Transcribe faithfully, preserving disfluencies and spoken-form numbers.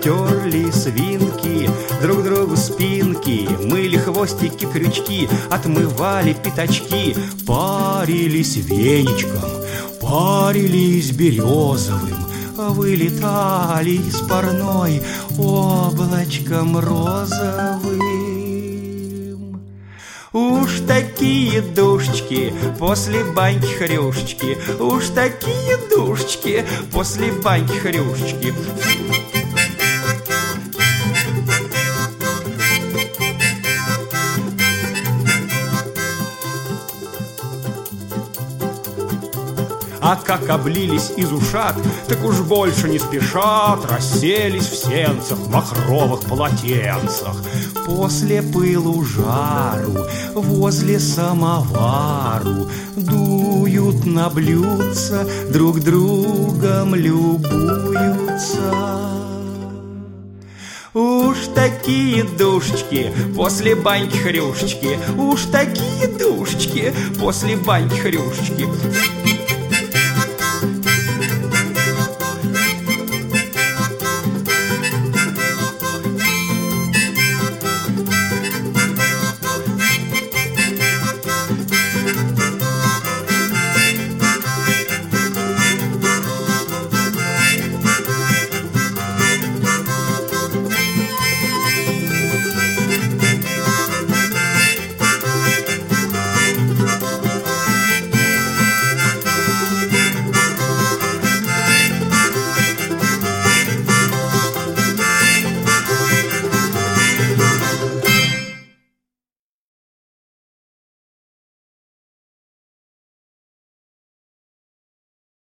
терли свинки друг другу спинки, мыли хвостики, крючки, отмывали пятачки, парились веничком, парились березовым, вылетали из парной облачком розовым. Уж такие душечки после баньки-хрюшечки, уж такие душечки после баньки-хрюшечки. А как облились из ушат, так уж больше не спешат, расселись в сенцах, в махровых полотенцах. После пылу жару, возле самовару, дуют на блюдца, друг другом любуются. Уж такие душечки после баньки-хрюшечки, уж такие душечки после баньки-хрюшечки.